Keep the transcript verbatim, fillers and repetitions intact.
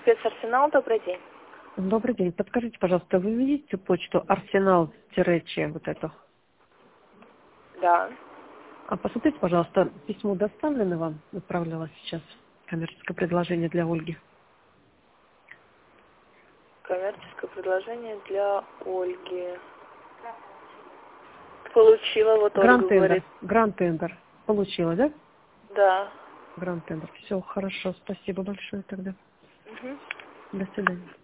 Спецарсенал, добрый день. Добрый день. Подскажите, пожалуйста, вы видите почту арсенал-че вот эту? Да. А посмотрите, пожалуйста, письмо доставлено вам, отправлялось сейчас, коммерческое предложение для Ольги. Коммерческое предложение для Ольги. Получила, вот Ольга Гранд говорит. Тендер. Гранд Тендер. Получила, да? Да. Гранд Тендер. Все, хорошо. Спасибо большое тогда. Угу. До свидания.